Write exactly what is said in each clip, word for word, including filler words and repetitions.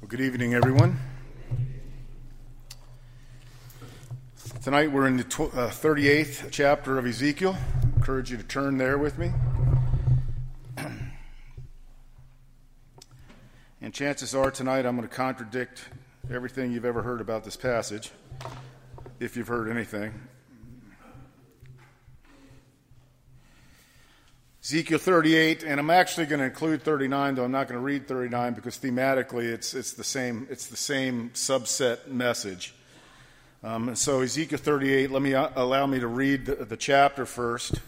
Good evening, everyone. Tonight we're in the tw- uh, thirty-eighth chapter of Ezekiel. I encourage you to turn there with me. And chances are tonight I'm going to contradict everything you've ever heard about this passage, if you've heard anything. Ezekiel thirty-eight, and I'm actually going to include thirty-nine, though I'm not going to read thirty-nine because thematically it's it's the same it's the same subset message. Um, so Ezekiel thirty-eight, let me uh, allow me to read the, the chapter first.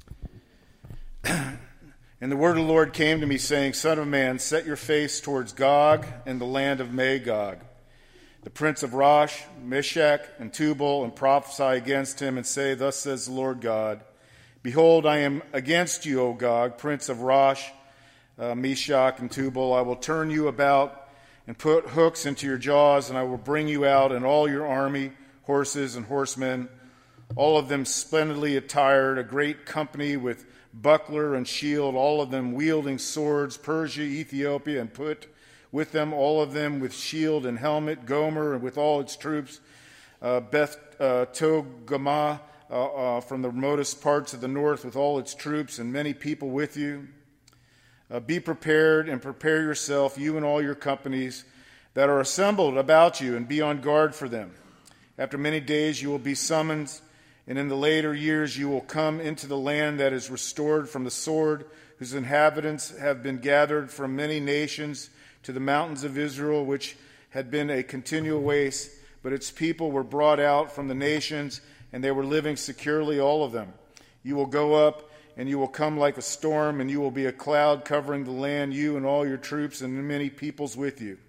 And the word of the Lord came to me, saying, Son of man, set your face towards Gog and the land of Magog, the prince of Rosh, Meshach, and Tubal, and prophesy against him, and say, Thus says the Lord God, Behold, I am against you, O Gog, prince of Rosh, uh, Meshach, and Tubal. I will turn you about and put hooks into your jaws, and I will bring you out and all your army, horses and horsemen, all of them splendidly attired, a great company with buckler and shield, all of them wielding swords, Persia, Ethiopia, and put with them all of them with shield and helmet, Gomer, and with all its troops, uh, Beth uh, Togarmah, Uh, uh, from the remotest parts of the north with all its troops and many people with you. Uh, be prepared and prepare yourself, you and all your companies that are assembled about you, and be on guard for them. After many days you will be summoned, and in the later years you will come into the land that is restored from the sword, whose inhabitants have been gathered from many nations to the mountains of Israel, which had been a continual waste, but its people were brought out from the nations, and they were living securely, all of them. You will go up, and you will come like a storm, and you will be a cloud covering the land, you and all your troops and many peoples with you.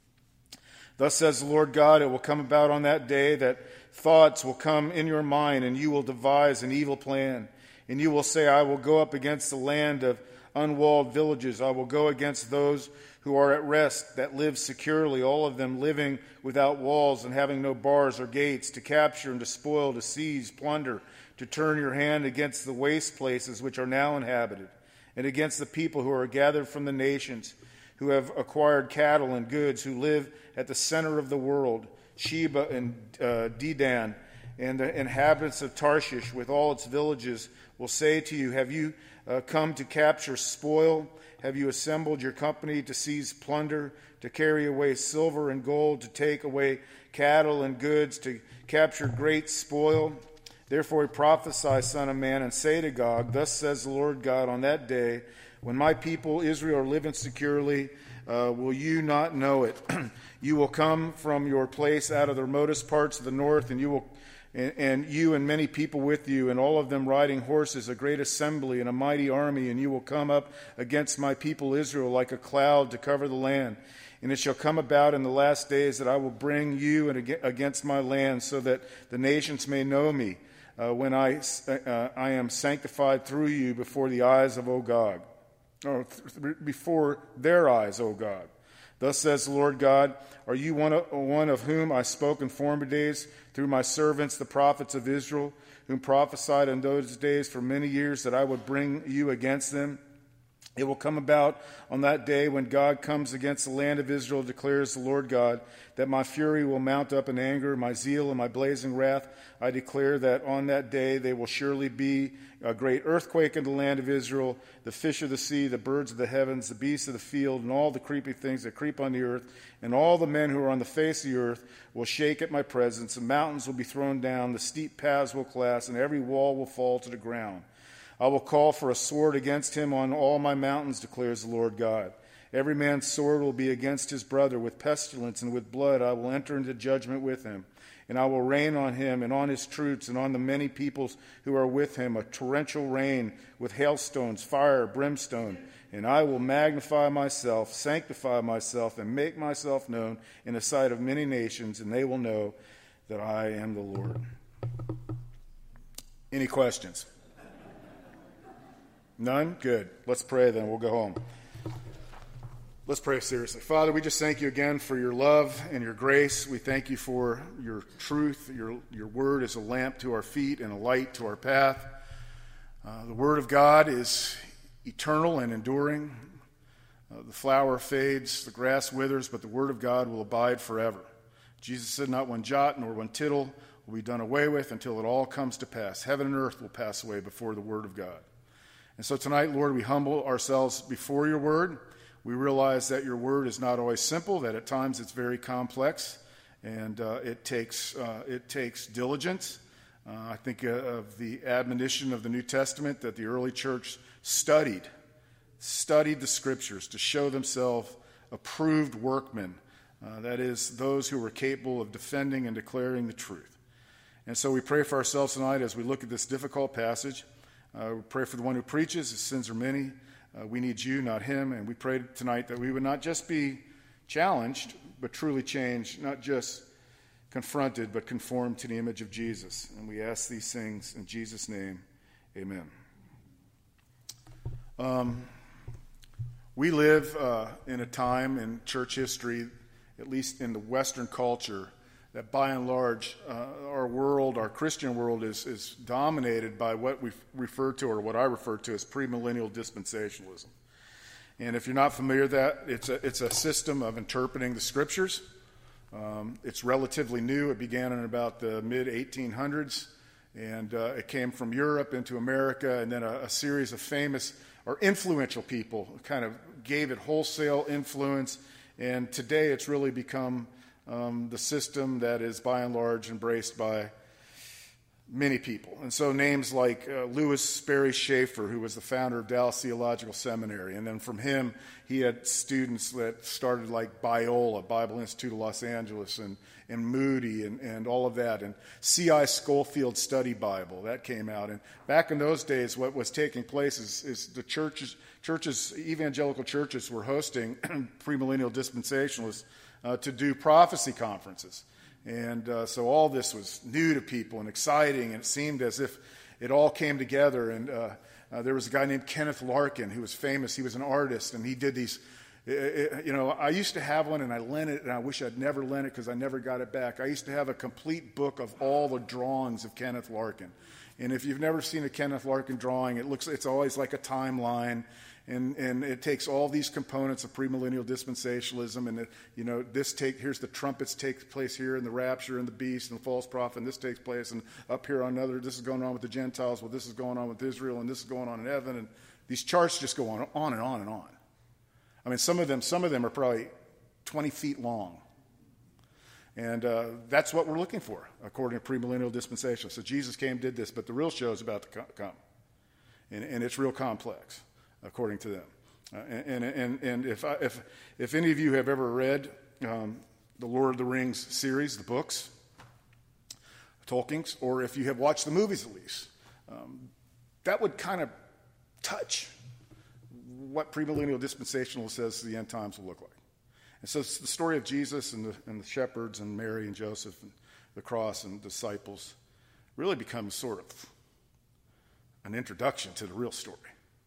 Thus says the Lord God, it will come about on that day that thoughts will come in your mind, and you will devise an evil plan. And you will say, I will go up against the land of unwalled villages. I will go against those who are at rest, that live securely, all of them living without walls and having no bars or gates, to capture and to spoil, to seize, plunder, to turn your hand against the waste places which are now inhabited, and against the people who are gathered from the nations, who have acquired cattle and goods, who live at the center of the world, Sheba and uh, Dedan, and the inhabitants of Tarshish with all its villages will say to you, Have you uh, come to capture spoil? Have you assembled your company to seize plunder, to carry away silver and gold, to take away cattle and goods, to capture great spoil? Therefore prophesy, Son of man, and say to Gog, Thus says the Lord God, on that day, when my people Israel are living securely, uh, will you not know it? You will come from your place out of the remotest parts of the north, and you will And, and you and many people with you, and all of them riding horses, a great assembly and a mighty army, and you will come up against my people Israel like a cloud to cover the land. And it shall come about in the last days that I will bring you and against my land, so that the nations may know me, uh, when I uh, I am sanctified through you before the eyes of O Gog, or th- before their eyes, O God. Thus says the Lord God, Are you one of, one of whom I spoke in former days through my servants, the prophets of Israel, whom prophesied in those days for many years that I would bring you against them? It will come about on that day when God comes against the land of Israel, declares the Lord God, that my fury will mount up in anger, my zeal and my blazing wrath. I declare that on that day there will surely be a great earthquake in the land of Israel, the fish of the sea, the birds of the heavens, the beasts of the field, and all the creepy things that creep on the earth, and all the men who are on the face of the earth will shake at my presence. The mountains will be thrown down, the steep paths will collapse, and every wall will fall to the ground. I will call for a sword against him on all my mountains, declares the Lord God. Every man's sword will be against his brother. With pestilence and with blood I will enter into judgment with him. And I will rain on him and on his troops and on the many peoples who are with him, a torrential rain with hailstones, fire, brimstone. And I will magnify myself, sanctify myself, and make myself known in the sight of many nations, and they will know that I am the Lord. Any questions? None? Good. Let's pray then. We'll go home. Let's pray seriously. Father, we just thank you again for your love and your grace. We thank you for your truth. Your, your word is a lamp to our feet and a light to our path. Uh, the word of God is eternal and enduring. Uh, the flower fades, the grass withers, but the word of God will abide forever. Jesus said, not one jot nor one tittle will be done away with until it all comes to pass. Heaven and earth will pass away before the word of God. And so tonight, Lord, we humble ourselves before your word. We realize that your word is not always simple, that at times it's very complex, and uh, it takes uh, it takes diligence. Uh, I think uh, of the admonition of the New Testament that the early church studied, studied the scriptures to show themselves approved workmen, uh, that is, those who were capable of defending and declaring the truth. And so we pray for ourselves tonight as we look at this difficult passage. Uh, we pray for the one who preaches. His sins are many. Uh, we need you, not him. And we pray tonight that we would not just be challenged, but truly changed, not just confronted, but conformed to the image of Jesus. And we ask these things in Jesus' name. Amen. Um, we live uh, in a time in church history, at least in the Western culture, that by and large, uh, our world, our Christian world, is, is dominated by what we refer to, or what I refer to as premillennial dispensationalism. And if you're not familiar with that, it's a, it's a system of interpreting the scriptures. Um, it's relatively new. It began in about the mid eighteen hundreds, and uh, it came from Europe into America, and then a, a series of famous or influential people kind of gave it wholesale influence, and today it's really become um, the system that is by and large embraced by many people. And so names like uh, Louis Sperry Schaeffer, who was the founder of Dallas Theological Seminary, and then from him he had students that started like Biola, Bible Institute of Los Angeles, and, and Moody, and, and all of that, and C I Schofield Study Bible, that came out. And back in those days, what was taking place is, is the churches, churches, evangelical churches were hosting premillennial dispensationalists uh, to do prophecy conferences. And uh, so all this was new to people and exciting, and it seemed as if it all came together. And uh, uh, there was a guy named Kenneth Larkin who was famous. He was an artist, and he did these, it, it, you know, I used to have one, and I lent it, and I wish I'd never lent it because I never got it back. I used to have a complete book of all the drawings of Kenneth Larkin. And if you've never seen a Kenneth Larkin drawing, it looks, it's always like a timeline. And, and it takes all these components of premillennial dispensationalism, and it, you know, this take here's the trumpets take place here, and the rapture, and the beast, and the false prophet, and this takes place, and up here on another, this is going on with the Gentiles, well, this is going on with Israel, and this is going on in heaven, and these charts just go on, on and on and on. I mean, some of them, some of them are probably twenty feet long, and uh, that's what we're looking for according to premillennial dispensation. So Jesus came, did this, but the real show is about to come, and, and it's real complex, according to them. Uh, and, and, and if, I, if, if any of you have ever read um, the Lord of the Rings series, the books, Tolkien's, or if you have watched the movies at least, um, that would kind of touch what premillennial dispensational says the end times will look like. And so it's the story of Jesus and the, and the shepherds and Mary and Joseph and the cross and disciples really becomes sort of an introduction to the real story.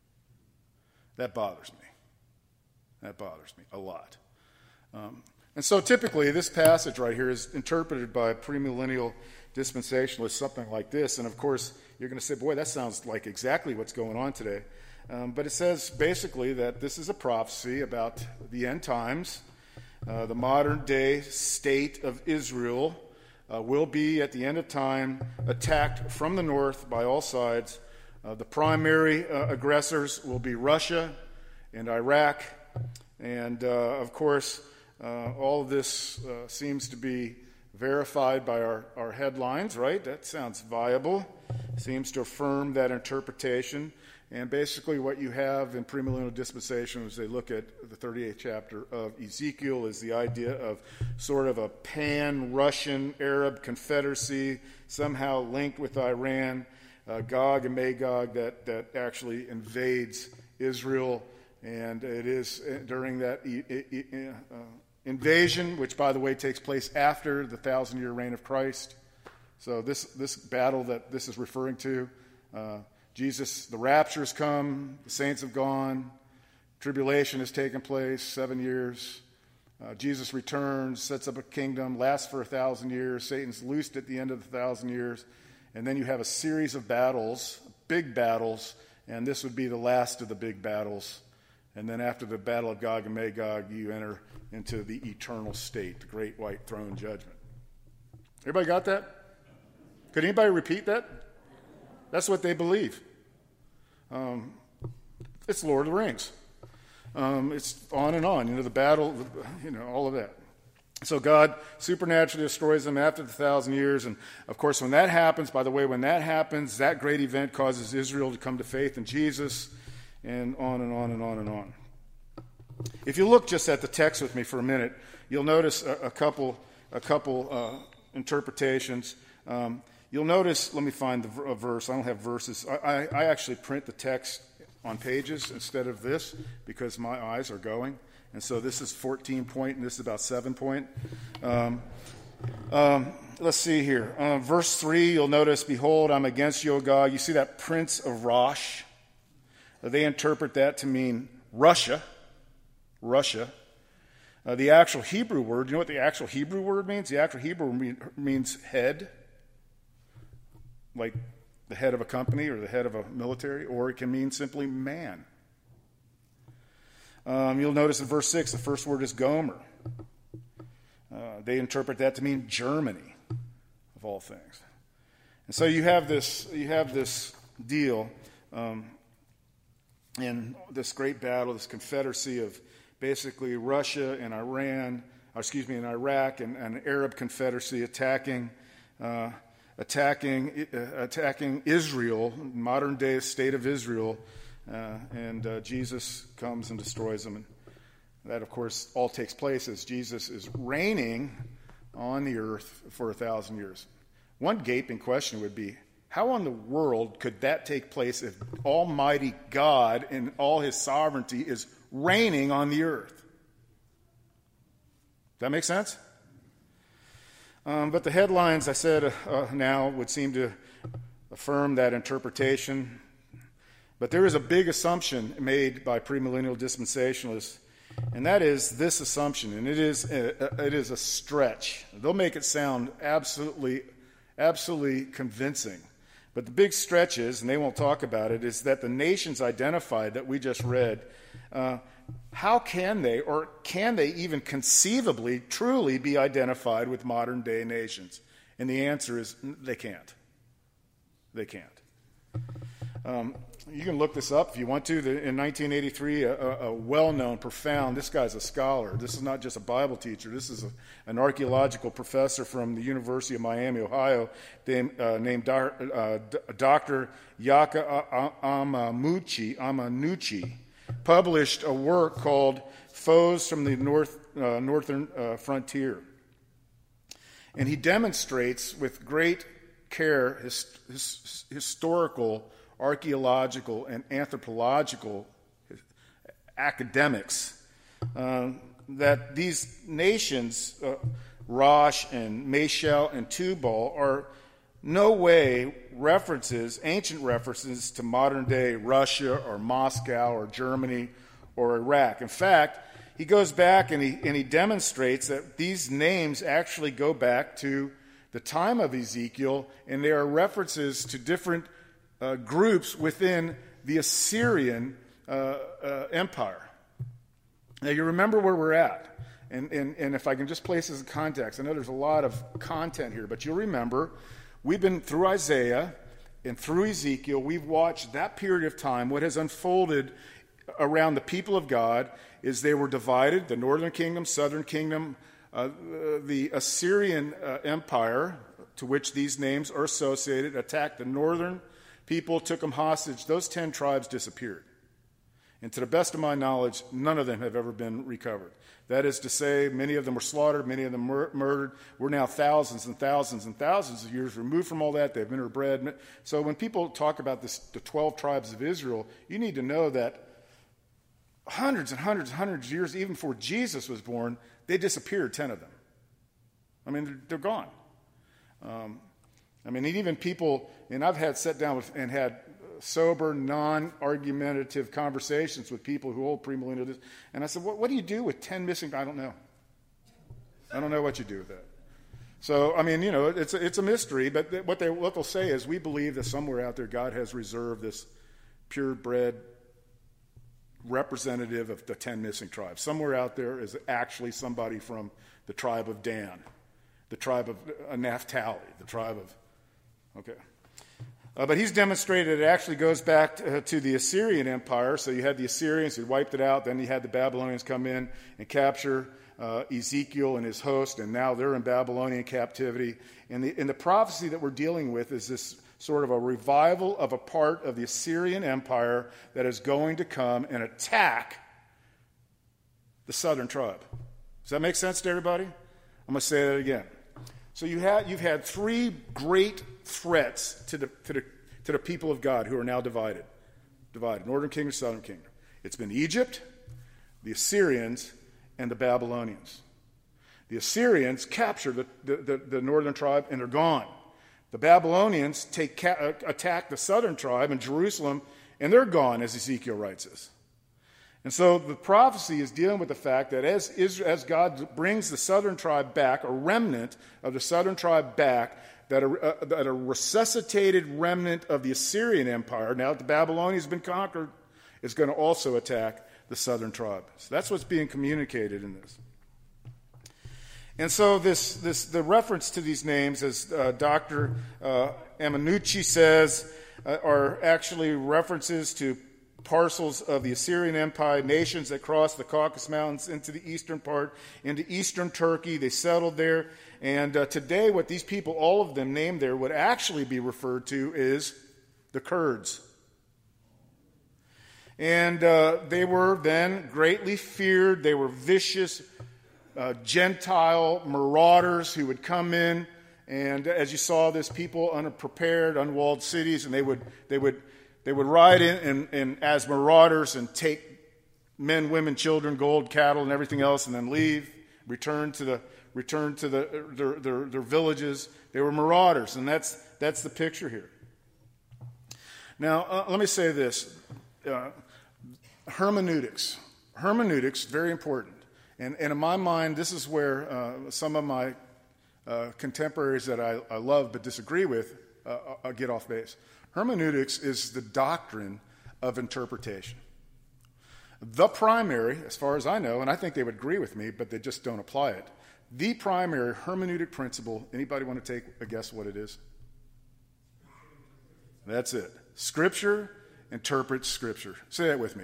That bothers me. That bothers me a lot. Um, and so typically this passage right here is interpreted by premillennial dispensationalists something like this. And of course, you're going to say, boy, that sounds like exactly what's going on today. Um, but it says basically that this is a prophecy about the end times. Uh, the modern day state of Israel uh, will be at the end of time attacked from the north by all sides. Uh, the primary uh, aggressors will be Russia and Iraq. And, uh, of course, uh, all of this uh, seems to be verified by our, our headlines, right? That sounds viable. Seems to affirm that interpretation. And basically what you have in premillennial dispensation as they look at the thirty-eighth chapter of Ezekiel is the idea of sort of a pan-Russian Arab confederacy somehow linked with Iran, Uh, Gog and Magog that, that actually invades Israel, and it is during that e- e- e- uh, invasion, which, by the way, takes place after the thousand-year reign of Christ. So this this battle that this is referring to, uh, Jesus, the rapture has come, the saints have gone, tribulation has taken place, seven years. Uh, Jesus returns, sets up a kingdom, lasts for a thousand years. Satan's loosed at the end of the thousand years. And then you have a series of battles, big battles, and this would be the last of the big battles. And then after the battle of Gog and Magog, you enter into the eternal state, the great white throne judgment. Everybody got that? Could anybody repeat that? That's what they believe. Um, it's Lord of the Rings. Um, it's on and on, you know, the battle, you know, all of that. So God supernaturally destroys them after the thousand years. And, of course, when that happens, by the way, when that happens, that great event causes Israel to come to faith in Jesus, and on and on and on and on. If you look just at the text with me for a minute, you'll notice a, a couple a couple uh, interpretations. Um, you'll notice, let me find the a verse. I don't have verses. I, I, I actually print the text on pages instead of this because my eyes are going. And so this is fourteen point, and this is about seven point. Um, um, let's see here. Uh, verse three, you'll notice, behold, I'm against you, O God. You see that Prince of Rosh? They interpret that to mean Russia. Russia. Uh, the actual Hebrew word, you know what the actual Hebrew word means? The actual Hebrew mean, means head, like the head of a company or the head of a military, or it can mean simply man. Um, you'll notice in verse six, the first word is Gomer. Uh, they interpret that to mean Germany, of all things. And so you have this, you have this deal um, in this great battle, this confederacy of basically Russia and Iran, or excuse me, and Iraq, and an Arab confederacy attacking, uh, attacking, uh, attacking Israel, modern day state of Israel. Uh, and uh, Jesus comes and destroys them. And that, of course, all takes place as Jesus is reigning on the earth for a thousand years. One gaping question would be, how in the world could that take place if Almighty God in all his sovereignty is reigning on the earth? Does that make sense? Um, but the headlines, I said uh, uh, now, would seem to affirm that interpretation. But there is a big assumption made by premillennial dispensationalists, and that is this assumption, and it is a, it is a stretch. They'll make it sound absolutely, absolutely convincing. But the big stretch is, and they won't talk about it, is that the nations identified that we just read, uh, how can they, or can they even conceivably, truly be identified with modern-day nations? And the answer is they can't. They can't. Um, you can look this up if you want to. The, in nineteen eighty-three, a, a well-known, profound, this guy's a scholar. This is not just a Bible teacher. This is a, an archaeological professor from the University of Miami, Ohio, named, uh, named uh, Doctor Yaka Amanuchi, Amanuchi, published a work called Foes from the North, uh, Northern uh, Frontier. And he demonstrates with great care his, his, historical, archaeological, and anthropological academics uh, that these nations, uh, Rosh and Meshel and Tubal, are no way references, ancient references to modern-day Russia or Moscow or Germany or Iraq. In fact, he goes back and he, and he demonstrates that these names actually go back to the time of Ezekiel, and they are references to different uh, groups within the Assyrian uh, uh, Empire. Now, you remember where we're at. And, and, and if I can just place this in context, I know there's a lot of content here, but you'll remember we've been through Isaiah and through Ezekiel. We've watched that period of time. What has unfolded around the people of God is they were divided, the northern kingdom, southern kingdom, uh, the Assyrian uh, Empire, to which these names are associated, attacked the northern people, took them hostage. Those ten tribes disappeared. And to the best of my knowledge, none of them have ever been recovered. That is to say, many of them were slaughtered, many of them mur- murdered. We're now thousands and thousands and thousands of years removed from all that. They've been interbred. So when people talk about this, the twelve tribes of Israel, you need to know that hundreds and hundreds and hundreds of years, even before Jesus was born, they disappeared, ten of them. I mean, they're, they're gone. Um, I mean, even people, and I've had sat down with, and had sober, non-argumentative conversations with people who hold premillennial. And I said, what, what do you do with ten missing? I don't know. I don't know what you do with that. So, I mean, you know, it's a, it's a mystery, but what, they, what they'll say is we believe that somewhere out there God has reserved this purebred representative of the ten missing tribes. Somewhere out there is actually somebody from the tribe of Dan, the tribe of uh, Naphtali, the tribe of, okay. Uh, but he's demonstrated it actually goes back to, uh, to the Assyrian Empire. So you had the Assyrians who wiped it out. Then you had the Babylonians come in and capture uh, Ezekiel and his host, and now they're in Babylonian captivity. And the, and the prophecy that we're dealing with is this sort of a revival of a part of the Assyrian Empire that is going to come and attack the southern tribe. Does that make sense to everybody? I'm going to say that again. So you had, you've had three great threats to the, to, the, to the people of God who are now divided. Divided, northern kingdom, southern kingdom. It's been Egypt, the Assyrians, and the Babylonians. The Assyrians capture the, the, the, the northern tribe, and they're gone. The Babylonians take ca- attack the southern tribe in Jerusalem, and they're gone, as Ezekiel writes us. And so the prophecy is dealing with the fact that as, Israel, as God brings the southern tribe back, a remnant of the southern tribe back, that a, uh, that a resuscitated remnant of the Assyrian Empire, now that the Babylonians have been conquered, is going to also attack the southern tribe. So that's what's being communicated in this. And so this, this the reference to these names, as uh, Doctor Uh, Amanuchi says, uh, are actually references to parcels of the Assyrian Empire, nations that crossed the Caucasus Mountains into the eastern part, into eastern Turkey. They settled there. And uh, today what these people, all of them named there, would actually be referred to is the Kurds. And uh, they were then greatly feared. They were vicious uh, Gentile marauders who would come in. And as you saw, this people unprepared, unwalled cities, and they would they would they would ride in and, and as marauders and take men, women, children, gold, cattle, and everything else, and then leave, return to the return to the their, their, their villages. They were marauders, and that's that's the picture here. Now, uh, let me say this. Uh, hermeneutics. Hermeneutics, very important. And, and in my mind, this is where uh, some of my uh, contemporaries that I, I love but disagree with uh, uh, get off base. Hermeneutics is the doctrine of interpretation. The primary, as far as I know, and I think they would agree with me, but they just don't apply it, the primary hermeneutic principle, anybody want to take a guess what it is? That's it. Scripture interprets Scripture. Say that with me.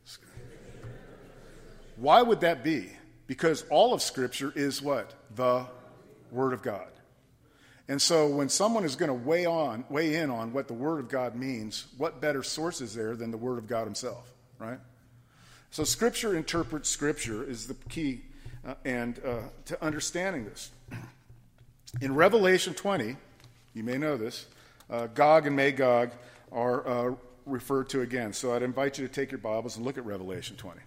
Why would that be? Because all of Scripture is what? The Word of God. And so when someone is going to weigh on, weigh in on what the Word of God means, what better source is there than the Word of God himself, right? So Scripture interprets Scripture is the key uh, and uh, to understanding this. In Revelation twenty, you may know this, uh, Gog and Magog are uh, referred to again. So I'd invite you to take your Bibles and look at Revelation twenty.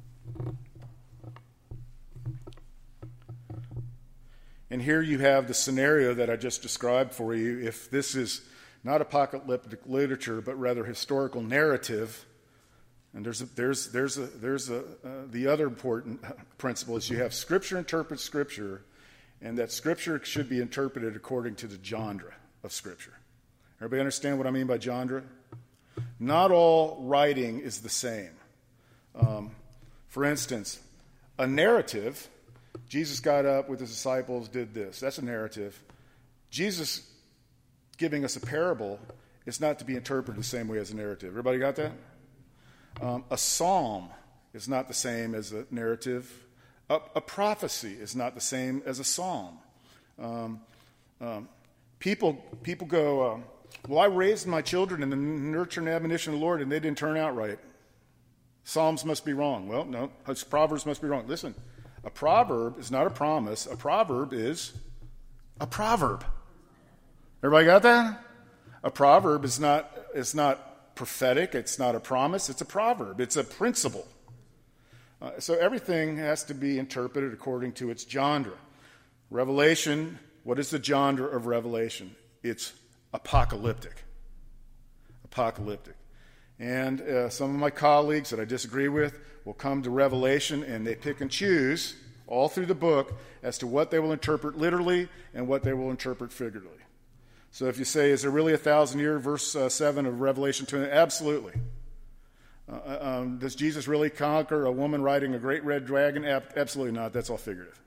And here you have the scenario that I just described for you. If this is not apocalyptic literature, but rather historical narrative, and there's a, there's there's a, there's a, uh, the other important principle is you have Scripture interprets Scripture, and that Scripture should be interpreted according to the genre of Scripture. Everybody understand what I mean by genre? Not all writing is the same. Um, for instance, a narrative. Jesus got up with his disciples, did this. That's a narrative. Jesus giving us a parable is not to be interpreted the same way as a narrative. Everybody got that? Um, a psalm is not the same as a narrative. A, a prophecy is not the same as a psalm. Um, um, people, people go, um, well, I raised my children in the nurture and admonition of the Lord, and they didn't turn out right. Psalms must be wrong. Well, no, Proverbs must be wrong. Listen. A proverb is not a promise. A proverb is a proverb. Everybody got that? A proverb is not, is not prophetic. It's not a promise. It's a proverb. It's a principle. Uh, so everything has to be interpreted according to its genre. Revelation, what is the genre of Revelation? It's apocalyptic. Apocalyptic. And uh, some of my colleagues that I disagree with will come to Revelation and they pick and choose all through the book as to what they will interpret literally and what they will interpret figuratively. So if you say, is there really a thousand year, verse uh, seven of Revelation two? Absolutely. Uh, um, does Jesus really conquer a woman riding a great red dragon? Ab- absolutely not. That's all figurative.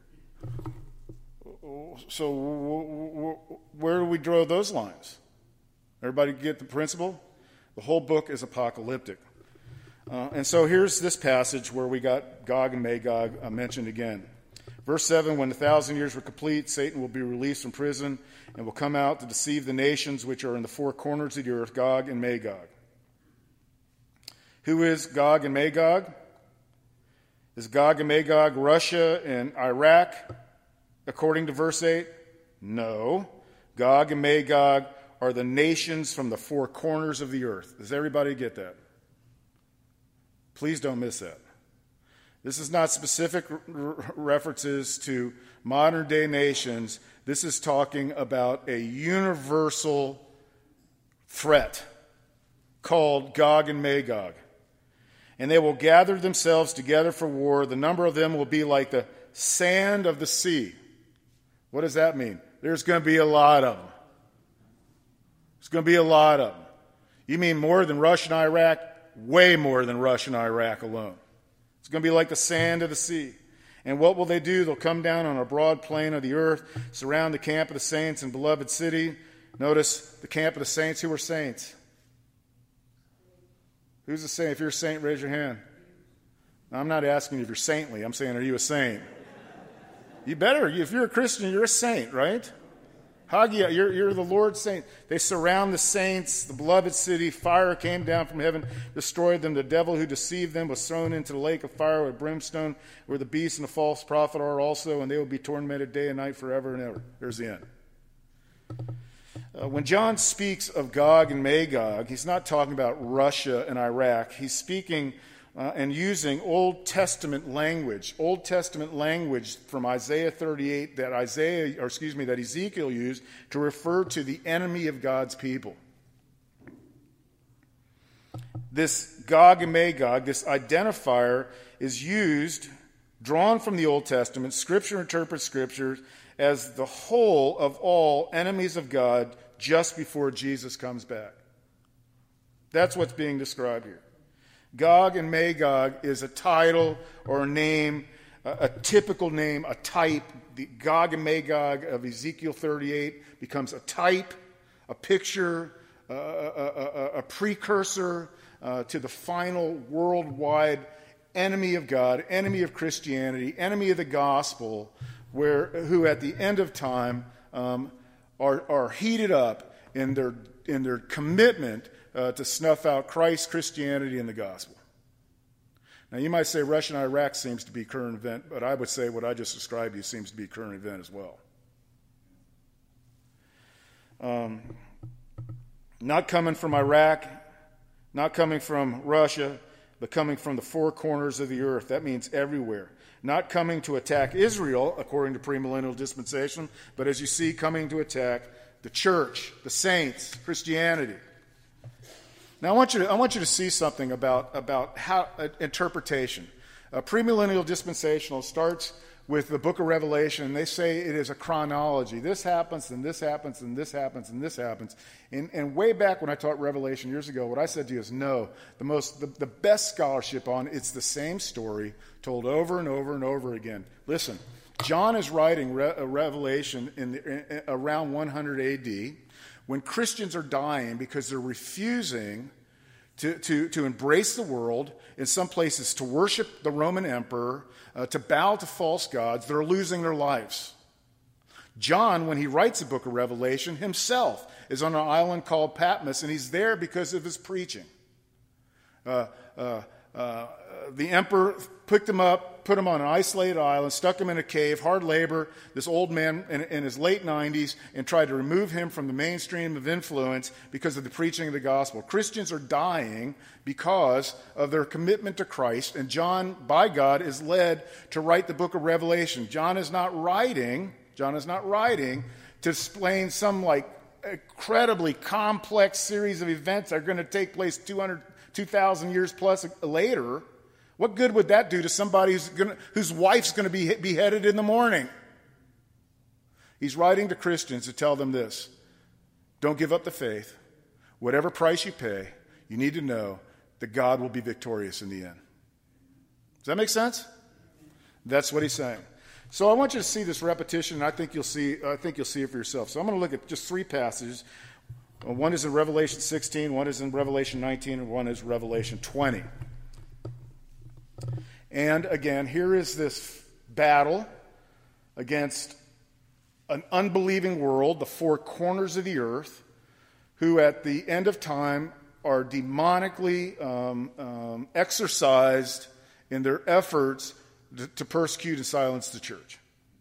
So w- w- where do we draw those lines? Everybody get the principle? The whole book is apocalyptic. Uh, and so here's this passage where we got Gog and Magog uh, mentioned again. Verse seven, when the thousand years were complete, Satan will be released from prison and will come out to deceive the nations which are in the four corners of the earth, Gog and Magog. Who is Gog and Magog? Is Gog and Magog Russia and Iraq, according to verse eight? No. Gog and Magog are the nations from the four corners of the earth. Does everybody get that? Please don't miss that. This is not specific r- references to modern day nations. This is talking about a universal threat called Gog and Magog. And they will gather themselves together for war. The number of them will be like the sand of the sea. What does that mean? There's going to be a lot of them. There's going to be a lot of them. You mean more than Russia and Iraq? Way more than Russia and Iraq alone. It's going to be like the sand of the sea. And what will they do? They'll come down on a broad plain of the earth, surround the camp of the saints and beloved city. Notice the camp of the saints. Who are saints? Who's a saint? If you're a saint, raise your hand. Now, I'm not asking you if you're saintly. I'm saying, are you a saint? You better. If you're a Christian, you're a saint, right? Haggai, you're, you're the Lord's saint. They surround the saints, the beloved city. Fire came down from heaven, destroyed them. The devil who deceived them was thrown into the lake of fire with brimstone, where the beast and the false prophet are also, and they will be tormented day and night forever and ever. There's the end. Uh, when John speaks of Gog and Magog, he's not talking about Russia and Iraq. He's speaking uh, and using Old Testament language, Old Testament language from Isaiah thirty-eight that Isaiah, or excuse me, that Ezekiel used to refer to the enemy of God's people. This Gog and Magog, this identifier, is used, drawn from the Old Testament. Scripture interprets Scripture as the whole of all enemies of God just before Jesus comes back. That's what's being described here. Gog and Magog is a title or a name, a, a typical name, a type. The Gog and Magog of Ezekiel thirty-eight becomes a type, a picture, a, a, a, a precursor uh, to the final worldwide enemy of God, enemy of Christianity, enemy of the gospel, where who at the end of time um, are, are heated up in their in their commitment uh, to snuff out Christ, Christianity, and the gospel. Now, you might say Russia and Iraq seems to be current event, but I would say what I just described to you seems to be current event as well. Um, not coming from Iraq, not coming from Russia, but coming from the four corners of the earth. That means everywhere. Not coming to attack Israel, according to premillennial dispensation, but as you see, coming to attack the church, the saints, Christianity. Now, I want you to, I want you to see something about, about how uh, interpretation. Uh, premillennial dispensational starts with the book of Revelation, and they say it is a chronology. This happens, and this happens, and this happens, and this happens. And, and way back when I taught Revelation years ago, what I said to you is no. The most, the, the best scholarship on it's the same story told over and over and over again. Listen, John is writing Re- a Revelation in, the, in around one hundred A D when Christians are dying because they're refusing to, to, to embrace the world, in some places to worship the Roman emperor, uh, to bow to false gods. They're losing their lives. John, when he writes the book of Revelation, himself is on an island called Patmos, and he's there because of his preaching. Uh, uh, uh, the emperor picked him up, put him on an isolated island, stuck him in a cave, hard labor, this old man in, in his late nineties, and tried to remove him from the mainstream of influence because of the preaching of the gospel. Christians are dying because of their commitment to Christ, and John, by God, is led to write the book of Revelation. John is not writing, John is not writing to explain some like incredibly complex series of events that are going to take place two hundred, two thousand years plus later. What good would that do to somebody who's gonna, whose wife's going to be beheaded in the morning? He's writing to Christians to tell them this. Don't give up the faith. Whatever price you pay, you need to know that God will be victorious in the end. Does that make sense? That's what he's saying. So I want you to see this repetition, and I think you'll see, I think you'll see it for yourself. So I'm going to look at just three passages. One is in Revelation sixteen, one is in Revelation nineteen, and one is Revelation twenty. And again, here is this battle against an unbelieving world, the four corners of the earth, who at the end of time are demonically um, um, exercised in their efforts to, to persecute and silence the church.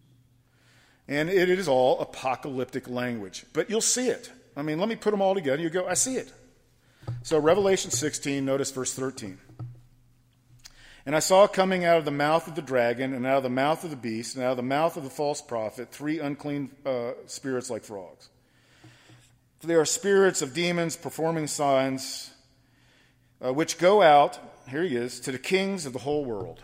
And it is all apocalyptic language. But you'll see it. I mean, let me put them all together. You go, I see it. So Revelation sixteen, notice verse thirteen. And I saw coming out of the mouth of the dragon, and out of the mouth of the beast, and out of the mouth of the false prophet, three unclean uh, spirits like frogs. For they are spirits of demons performing signs, uh, which go out, here he is, to the kings of the whole world,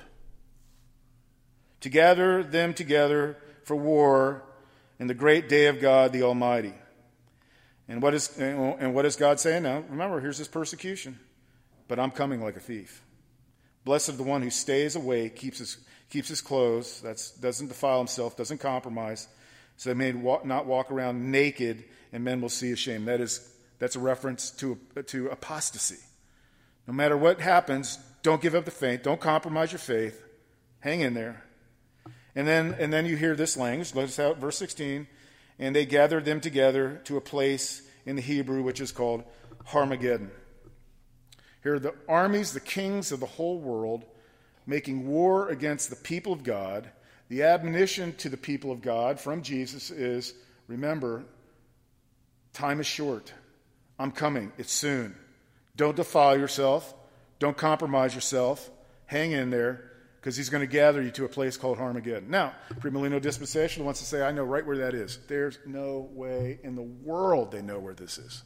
to gather them together for war in the great day of God the Almighty. And what is and what is God saying now? Remember, here's his persecution. But I'm coming like a thief. Blessed is the one who stays awake, keeps his keeps his clothes, that's, doesn't defile himself, doesn't compromise, so they may walk, not walk around naked, and men will see his shame. That is, that's a reference to, to apostasy. No matter what happens, don't give up the faith, don't compromise your faith, hang in there. And then, and then you hear this language, let's out verse sixteen, and they gathered them together to a place in the Hebrew which is called Armageddon. Here are the armies, the kings of the whole world, making war against the people of God. The admonition to the people of God from Jesus is, remember, time is short. I'm coming. It's soon. Don't defile yourself. Don't compromise yourself. Hang in there, because he's going to gather you to a place called Armageddon. Now, premillennial dispensation wants to say, I know right where that is. There's no way in the world they know where this is.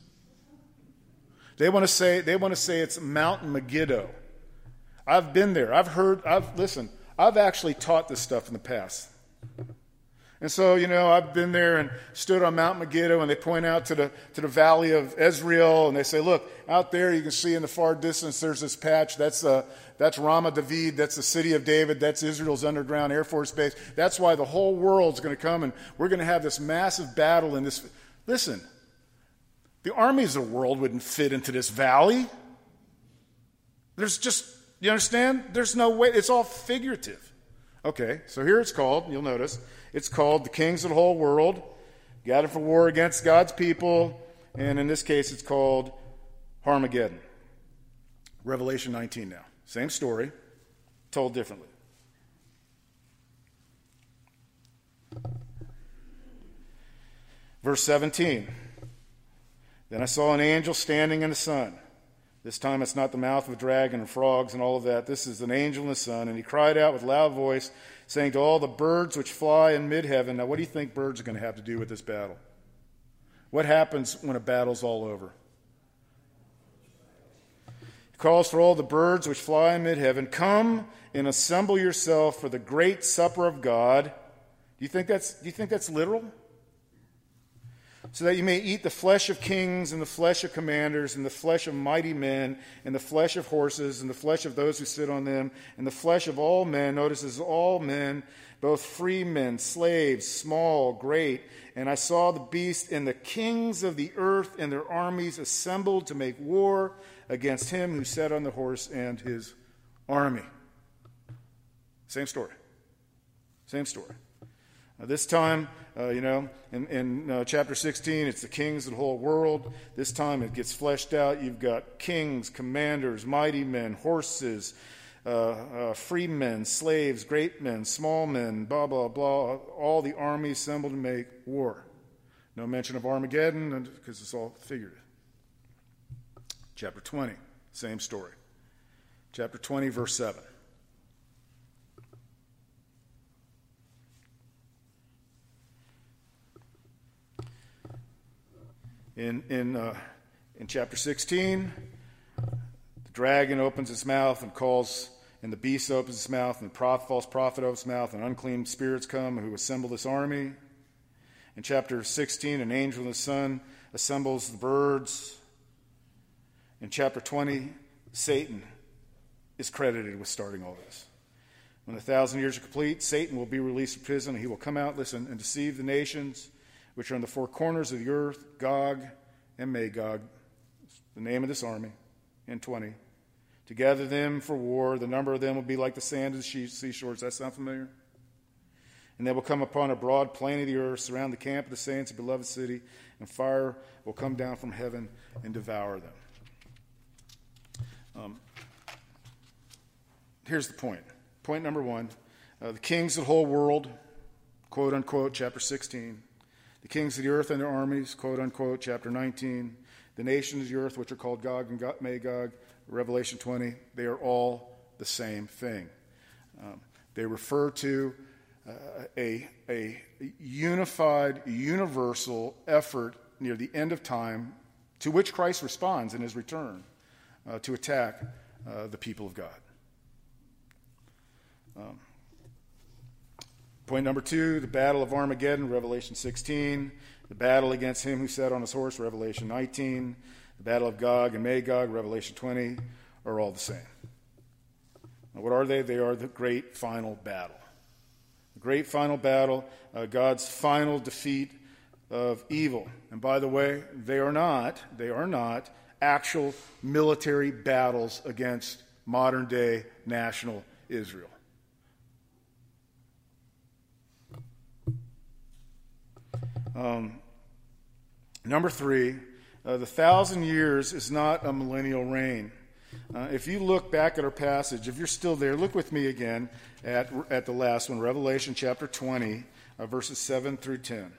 They want to say they want to say it's Mount Megiddo. I've been there. I've heard. I've listened. I've actually taught this stuff in the past. And so, you know, I've been there and stood on Mount Megiddo, and they point out to the to the valley of Ezrael, and they say, "Look, out there, you can see in the far distance, there's this patch. That's uh, that's Ramat David. That's the city of David. That's Israel's underground Air Force base. That's why the whole world's going to come, and we're going to have this massive battle in this." Listen. The armies of the world wouldn't fit into this valley. There's just, you understand? There's no way. It's all figurative. Okay, so here it's called, you'll notice, it's called the kings of the whole world, gathered for war against God's people, and in this case it's called Armageddon. Revelation nineteen now. Same story, told differently. Verse seventeen. Then I saw an angel standing in the sun. This time it's not the mouth of a dragon and frogs and all of that. This is an angel in the sun. And he cried out with loud voice, saying to all the birds which fly in mid-heaven. Now, what do you think birds are going to have to do with this battle? What happens when a battle's all over? He calls for all the birds which fly in mid-heaven, come and assemble yourself for the great supper of God. Do you think that's, do you think that's literal? So that you may eat the flesh of kings and the flesh of commanders and the flesh of mighty men and the flesh of horses and the flesh of those who sit on them and the flesh of all men. Notice it's all men, both free men, slaves, small, great. And I saw the beast and the kings of the earth and their armies assembled to make war against him who sat on the horse and his army. Same story. Same story. Now, this time, uh, you know, in, in uh, chapter sixteen, it's the kings of the whole world. This time it gets fleshed out. You've got kings, commanders, mighty men, horses, uh, uh, free men, slaves, great men, small men, blah, blah, blah. All the army assembled to make war. No mention of Armageddon because it's all figurative. Chapter twenty, same story. Chapter twenty, verse seven. In in uh, in chapter sixteen, the dragon opens its mouth and calls, and the beast opens its mouth, and the prophet, false prophet opens its mouth, and unclean spirits come who assemble this army. In chapter sixteen, an angel in the sun assembles the birds. In chapter twenty, Satan is credited with starting all this. When the thousand years are complete, Satan will be released from prison, and he will come out, listen, and deceive the nations which are in the four corners of the earth, Gog and Magog, the name of this army, in twenty, to gather them for war. The number of them will be like the sand of the seashore. Does that sound familiar? And they will come upon a broad plain of the earth, surround the camp of the saints, a beloved city, and fire will come down from heaven and devour them. Um, here's the point. Point number one. Uh, the kings of the whole world, quote unquote, chapter sixteen. The kings of the earth and their armies, quote unquote, chapter nineteen. The nations of the earth, which are called Gog and Magog, Revelation twenty. They are all the same thing. Um, they refer to uh, a, a unified, universal effort near the end of time to which Christ responds in his return uh, to attack uh, the people of God. Um, point number two, the battle of Armageddon, Revelation sixteen. The battle against him who sat on his horse, Revelation nineteen. The battle of Gog and Magog, Revelation twenty, are all the same. Now, what are they? They are the great final battle. The great final battle, uh, God's final defeat of evil. And by the way, they are not, they are not actual military battles against modern-day national Israel. Um, number three, uh, the thousand years is not a millennial reign. Uh, if you look back at our passage, if you're still there, look with me again at, at the last one, Revelation chapter twenty, uh, verses seven through ten.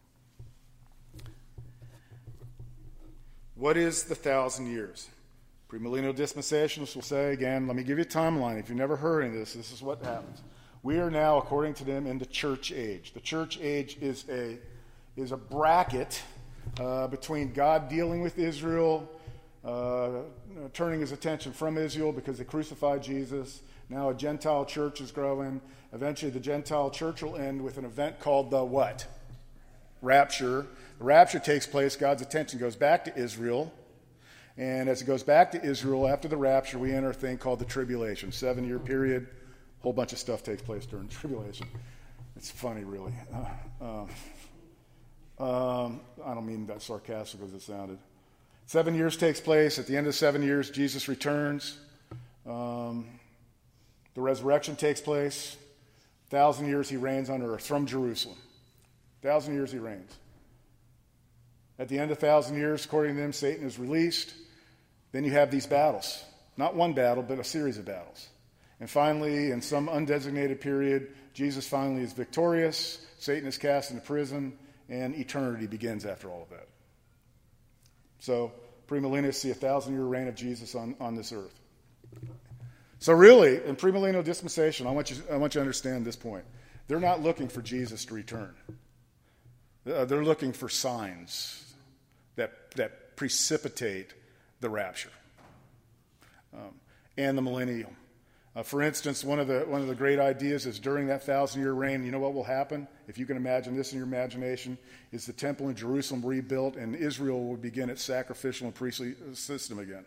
What is the thousand years? Premillennial dispensationalists will say, again, let me give you a timeline. If you've never heard of this, this is what happens. We are now, according to them, in the church age. The church age is a is a bracket uh, between God dealing with Israel, uh, turning his attention from Israel because they crucified Jesus. Now a Gentile church is growing. Eventually the Gentile church will end with an event called the what? Rapture. The rapture takes place. God's attention goes back to Israel. And as it goes back to Israel after the rapture, we enter a thing called the tribulation. Seven-year period. A whole bunch of stuff takes place during the tribulation. It's funny, really. Uh, uh, Um, I don't mean that sarcastic as it sounded. Seven years takes place. At the end of seven years, Jesus returns. Um, the resurrection takes place. Thousand years he reigns on earth from Jerusalem. Thousand years he reigns. At the end of thousand years, according to them, Satan is released. Then you have these battles. Not one battle, but a series of battles. And finally, in some undesignated period, Jesus finally is victorious. Satan is cast into prison. And eternity begins after all of that. So, premillennialists see a thousand-year reign of Jesus on, on this earth. So really, in premillennial dispensation, I want you I want you to understand this point. They're not looking for Jesus to return. Uh, they're looking for signs that that precipitate the rapture um, and the millennium. Uh, for instance, one of the one of the great ideas is during that thousand-year reign, you know what will happen? If you can imagine this in your imagination, is the temple in Jerusalem rebuilt and Israel will begin its sacrificial and priestly system again.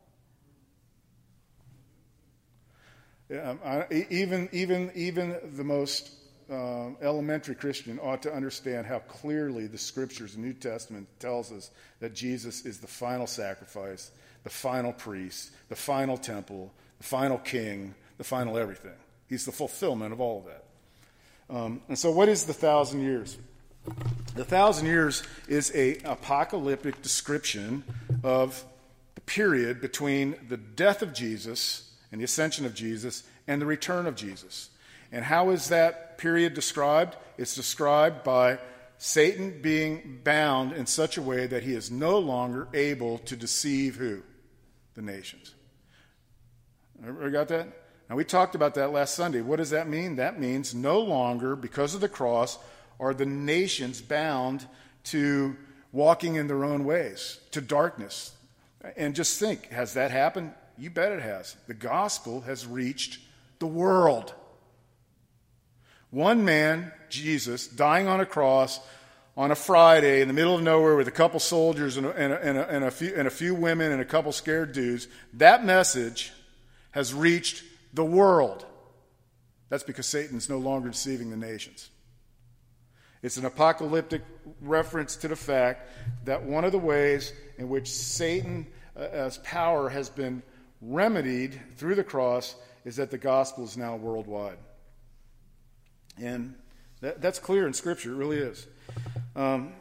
Um, I, even, even, even the most uh, elementary Christian ought to understand how clearly the Scriptures, the New Testament, tells us that Jesus is the final sacrifice, the final priest, the final temple, the final king, the final everything. He's the fulfillment of all of that. Um, and so what is the thousand years? The thousand years is an apocalyptic description of the period between the death of Jesus and the ascension of Jesus and the return of Jesus. And how is that period described? It's described by Satan being bound in such a way that he is no longer able to deceive who? The nations. Everybody got that? Now, we talked about that last Sunday. What does that mean? That means no longer, because of the cross, are the nations bound to walking in their own ways, to darkness. And just think, has that happened? You bet it has. The gospel has reached the world. One man, Jesus, dying on a cross on a Friday in the middle of nowhere with a couple soldiers and a, and a, and a, and a, few, and a few women and a couple scared dudes, that message has reached the world. That's because Satan's no longer deceiving the nations. It's an apocalyptic reference to the fact that one of the ways in which Satan's uh, power has been remedied through the cross is that the gospel is now worldwide. And that, that's clear in Scripture, it really is. Um,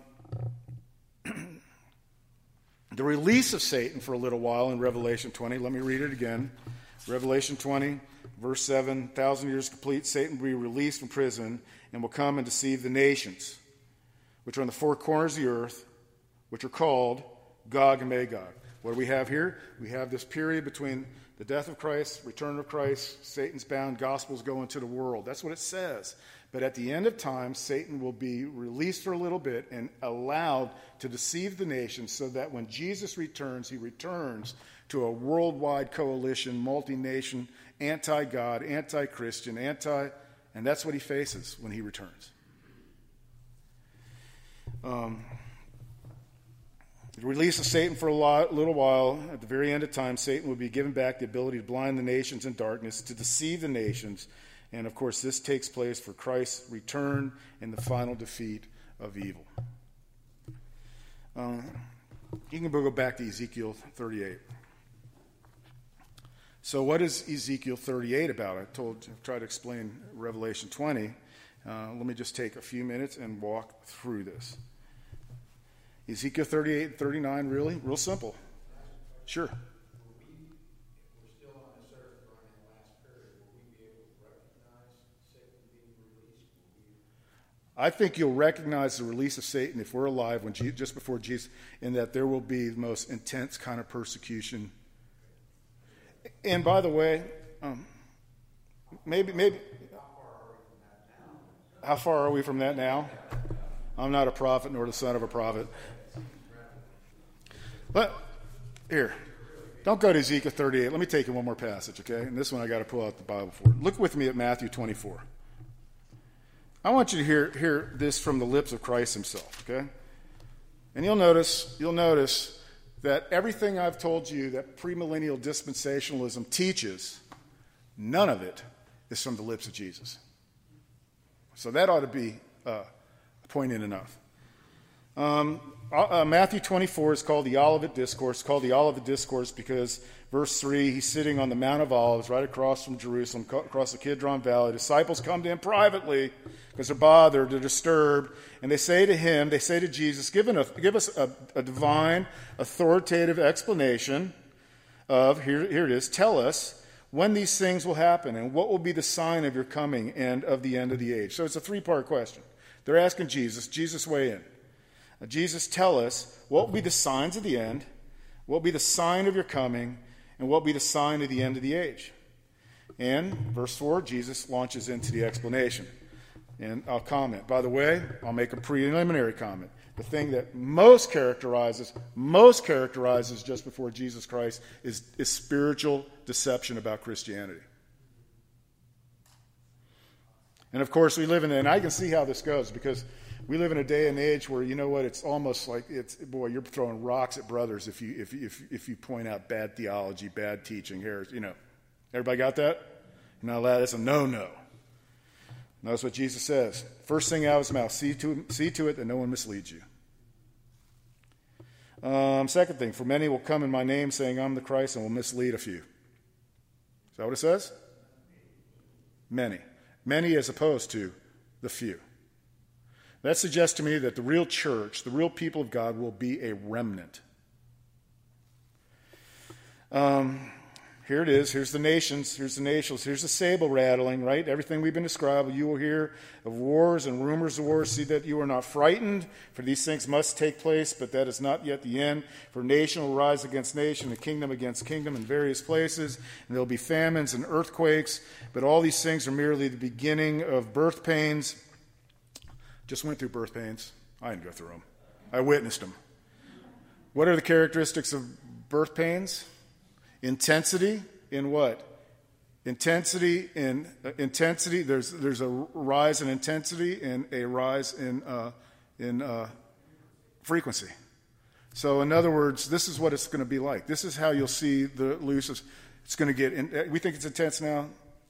the release of Satan for a little while in Revelation twenty, let me read it again. Revelation twenty, verse seven, thousand years complete, Satan will be released from prison and will come and deceive the nations, which are on the four corners of the earth, which are called Gog and Magog. What do we have here? We have this period between the death of Christ, return of Christ, Satan's bound, gospel's going to the world. That's what it says. But at the end of time, Satan will be released for a little bit and allowed to deceive the nations so that when Jesus returns, he returns to a worldwide coalition, multi-nation, anti-God, anti-Christian, anti... And that's what he faces when he returns. Um, the release of Satan for a lot, little while, at the very end of time, Satan will be given back the ability to blind the nations in darkness, to deceive the nations. And, of course, this takes place for Christ's return and the final defeat of evil. Um, you can go back to Ezekiel thirty-eight. So what is Ezekiel thirty-eight about? I told, try to explain Revelation twenty. Uh, let me just take a few minutes and walk through this. Ezekiel thirty-eight and thirty-nine, really? Real simple. Sure. I think you'll recognize the release of Satan if we're alive when Je- just before Jesus, in that there will be the most intense kind of persecution. And by the way, um, maybe, maybe, how far are we from that now? I'm not a prophet nor the son of a prophet. But, here, don't go to Ezekiel thirty-eight. Let me take you one more passage, okay? And this one I got to pull out the Bible for. Look with me at Matthew twenty-four. I want you to hear, hear this from the lips of Christ himself, okay? And you'll notice, you'll notice that everything I've told you that premillennial dispensationalism teaches, none of it is from the lips of Jesus. So that ought to be uh, poignant enough. Um, uh, Matthew twenty-four is called the Olivet Discourse. It's called the Olivet Discourse because verse three, he's sitting on the Mount of Olives right across from Jerusalem, across the Kidron Valley. Disciples come to him privately because they're bothered, they're disturbed, and they say to him, they say to Jesus, give, an, give us a, a divine, authoritative explanation of, here, here it is, tell us when these things will happen and what will be the sign of your coming and of the end of the age. So it's a three-part question. They're asking Jesus. Jesus, weigh in. Now, Jesus, tell us what will be the signs of the end, what will be the sign of your coming, and what will be the sign of the end of the age. And, verse four, Jesus launches into the explanation. And I'll comment. By the way, I'll make a preliminary comment. The thing that most characterizes, most characterizes just before Jesus Christ is, is spiritual deception about Christianity. And of course, we live in, and I can see how this goes, because we live in a day and age where, you know what, it's almost like, it's boy, you're throwing rocks at brothers if you if if if you point out bad theology, bad teaching here. You know, everybody got that? Now that's a no-no. Notice what Jesus says. First thing out of his mouth, see to, see to it that no one misleads you. Um, second thing, for many will come in my name saying I'm the Christ and will mislead a few. Is that what it says? Many. Many as opposed to the few. That suggests to me that the real church, the real people of God, will be a remnant. Um, here it is. Here's the nations. Here's the nations. Here's the sable rattling, right? Everything we've been describing. You will hear of wars and rumors of wars. See that you are not frightened, for these things must take place, but that is not yet the end. For nation will rise against nation, and kingdom against kingdom in various places, and there will be famines and earthquakes, but all these things are merely the beginning of birth pains. Just went through birth pains. I didn't go through them. I witnessed them. What are the characteristics of birth pains? Intensity in what? Intensity in uh, intensity. There's there's a rise in intensity and a rise in uh, in uh, frequency. So in other words, this is what it's going to be like. This is how you'll see the loose. It's going to get, in, we think it's intense now.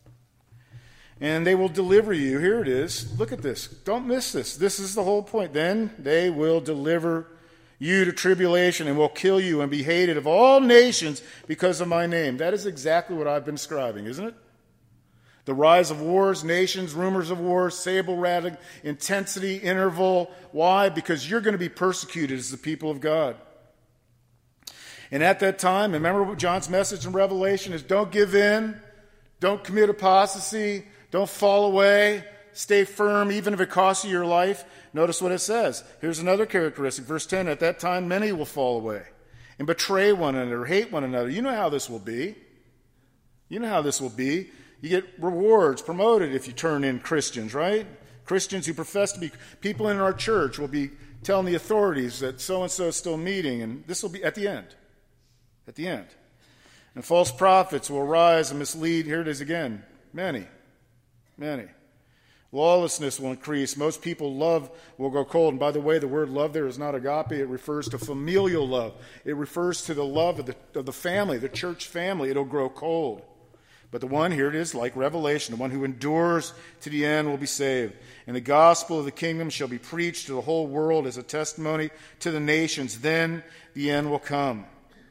And they will deliver you. Here it is. Look at this. Don't miss this. This is the whole point. Then they will deliver you to tribulation and will kill you and be hated of all nations because of my name. That is exactly what I've been describing, isn't it? The rise of wars, nations, rumors of wars, saber-rattling, intensity, interval. Why? Because you're going to be persecuted as the people of God. And at that time, remember what John's message in Revelation is, don't give in, don't commit apostasy, don't fall away, stay firm even if it costs you your life. Notice what it says. Here's another characteristic. Verse ten, at that time many will fall away and betray one another, hate one another. You know how this will be. You know how this will be. You get rewards, promoted if you turn in Christians, right? Christians who profess to be people in our church will be telling the authorities that so-and-so is still meeting, and this will be at the end. At the end. And false prophets will arise and mislead. Here it is again. Many. Many. Lawlessness will increase. Most people love will go cold. And by the way, the word love there is not agape. It refers to familial love. It refers to the love of the, of the family, the church family. It'll grow cold. But the one, here it is, like Revelation, the one who endures to the end will be saved. And the gospel of the kingdom shall be preached to the whole world as a testimony to the nations. Then the end will come.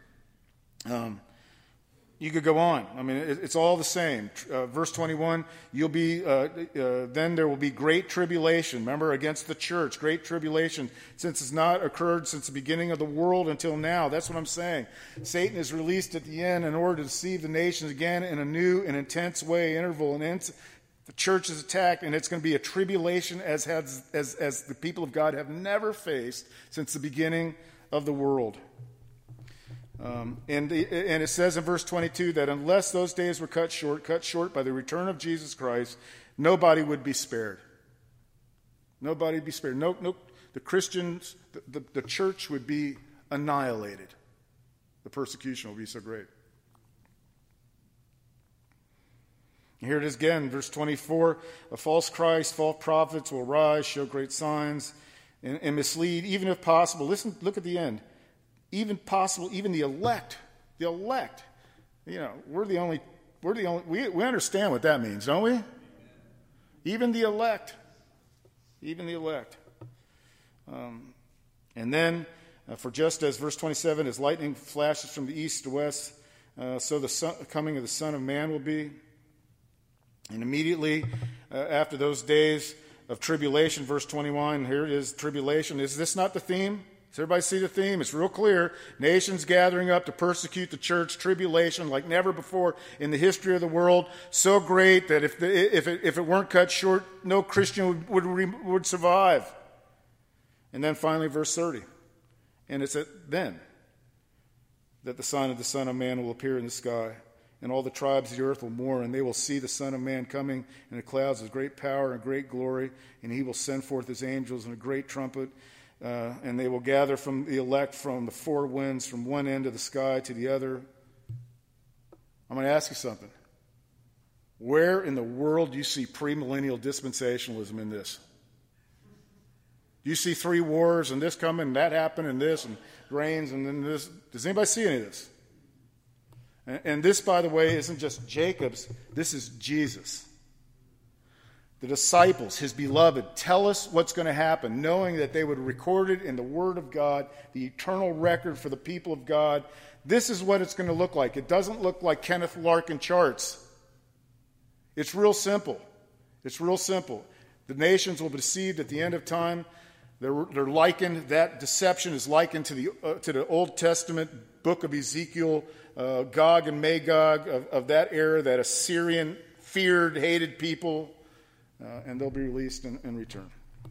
Um, you could go on. I mean, it, it's all the same. Uh, verse twenty-one, you'll be, uh, uh, then there will be great tribulation. Remember, against the church, great tribulation, since it's not occurred since the beginning of the world until now. That's what I'm saying. Satan is released at the end in order to deceive the nations again in a new and intense way, interval, and int- the church is attacked, and it's going to be a tribulation as, has, as, as the people of God have never faced since the beginning of the world. Um, and, the, and it says in verse twenty-two that unless those days were cut short, cut short by the return of Jesus Christ, nobody would be spared. Nobody would be spared. No, no, the Christians, the, the, the church would be annihilated. The persecution will be so great. Here it is again, verse twenty-four. A false Christ, false prophets will rise, show great signs, and, and mislead, even if possible. Listen, look at the end. Even possible, even the elect, the elect. You know, we're the only, we're the only, we, we understand what that means, don't we? Even the elect. Even the elect. Um, and then, uh, for just as verse twenty-seven, as lightning flashes from the east to west, uh, so the son, coming of the Son of Man will be. And immediately uh, after those days of tribulation, verse twenty-one, here it is, tribulation. Is this not the theme? Does everybody see the theme? It's real clear. Nations gathering up to persecute the church, tribulation like never before in the history of the world. So great that if the, if it, if it weren't cut short, no Christian would, would, would survive. And then finally, verse thirty. And it's at then that the sign of the Son of Man will appear in the sky. And all the tribes of the earth will mourn, and they will see the Son of Man coming in the clouds with great power and great glory. And he will send forth his angels in a great trumpet. Uh, and they will gather from the elect from the four winds, from one end of the sky to the other. I'm going to ask you something. Where in the world do you see premillennial dispensationalism in this? Do you see three wars and this coming and that happened and this and rains and then this? Does anybody see any of this? And, and this, by the way, isn't just Jacob's. This is Jesus. The disciples, his beloved, tell us what's going to happen, knowing that they would record it in the Word of God, the eternal record for the people of God. This is what it's going to look like. It doesn't look like Kenneth Larkin charts. It's real simple. It's real simple. The nations will be deceived at the end of time. They're, they're likened, that deception is likened to the, uh, to the Old Testament book of Ezekiel, uh, Gog and Magog of, of that era, that Assyrian feared, hated people. Uh, and they'll be released in, in return.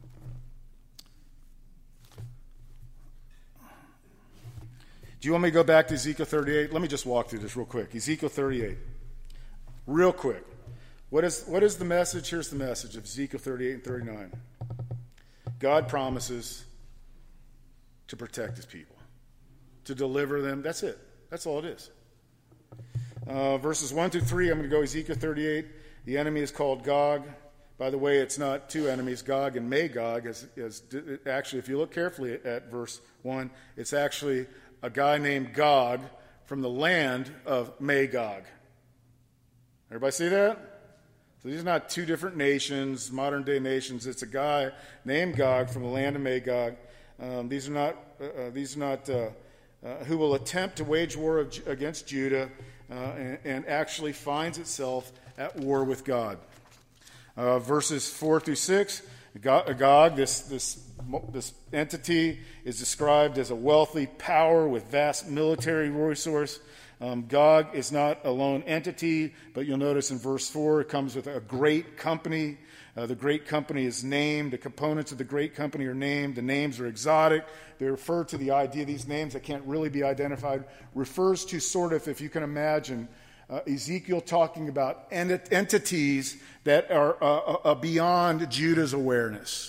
Do you want me to go back to Ezekiel thirty-eight? Let me just walk through this real quick. Ezekiel thirty-eight. Real quick. What is, what is the message? Here's the message of Ezekiel thirty-eight and thirty-nine. God promises to protect his people, to deliver them. That's it. That's all it is. Uh, verses one through three, I'm going to go Ezekiel thirty-eight. The enemy is called Gog. By the way, it's not two enemies, Gog and Magog. As, as actually, if you look carefully at, at verse one, it's actually a guy named Gog from the land of Magog. Everybody see that? So these are not two different nations, modern-day nations. It's a guy named Gog from the land of Magog. Um, these are not uh, these are not uh, uh, who will attempt to wage war of, against Judah uh, and, and actually finds itself at war with God. Uh, verses four through six, Gog, this this this entity, is described as a wealthy power with vast military resource. Um, Gog is not a lone entity, but you'll notice in verse four it comes with a great company. Uh, the great company is named. The components of the great company are named. The names are exotic. They refer to the idea, these names that can't really be identified, refers to sort of, if you can imagine, uh, Ezekiel talking about ent- entities that are uh, uh, beyond Judah's awareness.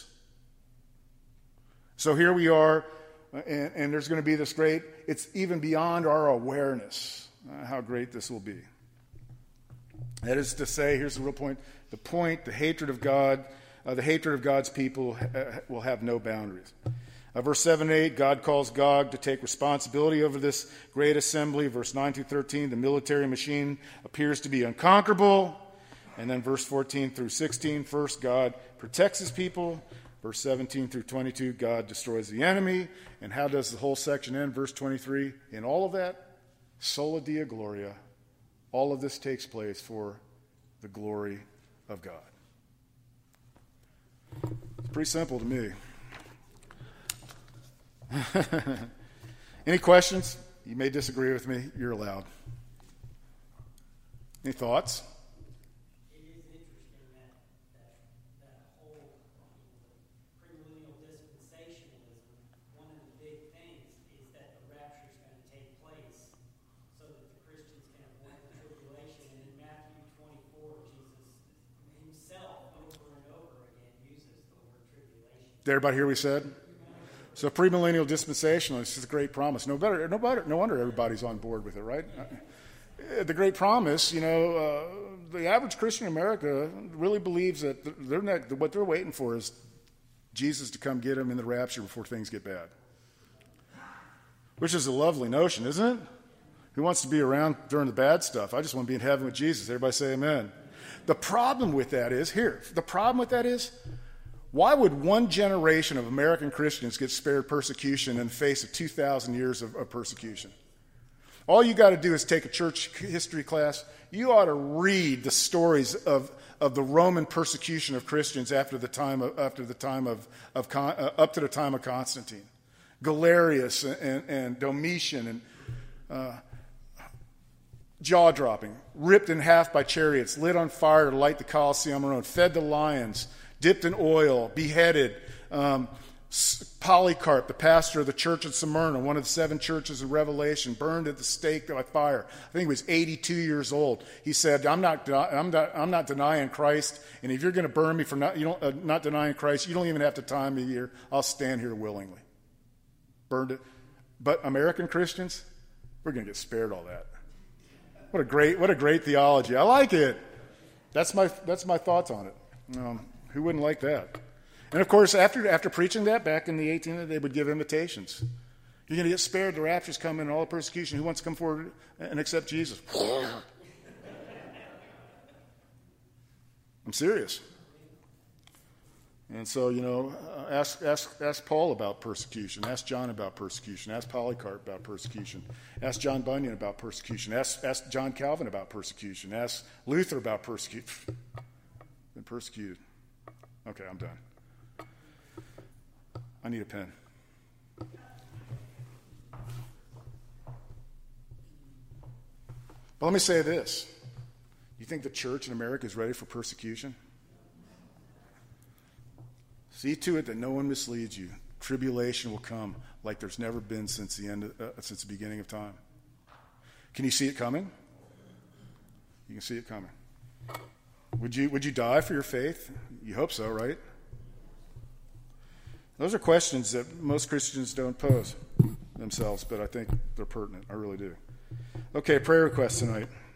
So here we are, uh, and, and there's going to be this great, it's even beyond our awareness uh, how great this will be. That is to say, here's the real point, the point, the hatred of God, uh, the hatred of God's people ha- will have no boundaries. Uh, verse seven and eight, God calls Gog to take responsibility over this great assembly. Verse nine through thirteen, the military machine appears to be unconquerable. And then verse fourteen through sixteen, first God protects his people. Verse seventeen through twenty-two, God destroys the enemy. And how does the whole section end? Verse twenty-three, in all of that, sola dea gloria, all of this takes place for the glory of God. It's pretty simple to me. Any questions? You may disagree with me. You're allowed. Any thoughts? It is interesting that that, that whole premillennial dispensationalism, one of the big things is that the rapture is going to take place so that the Christians can avoid the tribulation. And in Matthew twenty-four, Jesus himself over and over again uses the word tribulation. Did everybody hear what we said? So premillennial dispensationalist is a great promise. No better, no better, no wonder everybody's on board with it, right? The great promise, you know, uh, the average Christian in America really believes that they're not, what they're waiting for is Jesus to come get them in the rapture before things get bad. Which is a lovely notion, isn't it? Who wants to be around during the bad stuff? I just want to be in heaven with Jesus. Everybody say amen. The problem with that is, here, the problem with that is, why would one generation of American Christians get spared persecution in the face of two thousand years of, of persecution? All you got to do is take a church history class. You ought to read the stories of, of the Roman persecution of Christians after the time of, after the time of, of uh, up to the time of Constantine, Galerius and, and Domitian, and uh, jaw-dropping, ripped in half by chariots, lit on fire to light the Colosseum around, fed to lions, dipped in oil, beheaded. Um, Polycarp, the pastor of the church at Smyrna, one of the seven churches of Revelation, burned at the stake by fire. I think he was eighty-two years old. He said, "I'm not, I'm not, I'm not denying Christ, and if you're going to burn me for not, you don't, uh, not denying Christ, you don't even have to tie me here. I'll stand here willingly." Burned it. But American Christians, we're going to get spared all that. What a great, what a great theology. I like it. That's my, that's my thoughts on it. Um, who wouldn't like that? And of course, after after preaching that back in the eighteenth, they would give invitations. You're going to get spared. The rapture's coming, and all the persecution. Who wants to come forward and accept Jesus? I'm serious. And so, you know, uh, ask ask ask Paul about persecution. Ask John about persecution. Ask Polycarp about persecution. Ask John Bunyan about persecution. Ask ask John Calvin about persecution. Ask Luther about persecution. Been persecuted. Okay, I'm done. I need a pen. But let me say this. You think the church in America is ready for persecution? See to it that no one misleads you. Tribulation will come like there's never been since the end of, uh, since the beginning of time. Can you see it coming? You can see it coming. Would you would you die for your faith? You hope so, right? Those are questions that most Christians don't pose themselves, but I think they're pertinent. I really do. Okay, prayer requests tonight.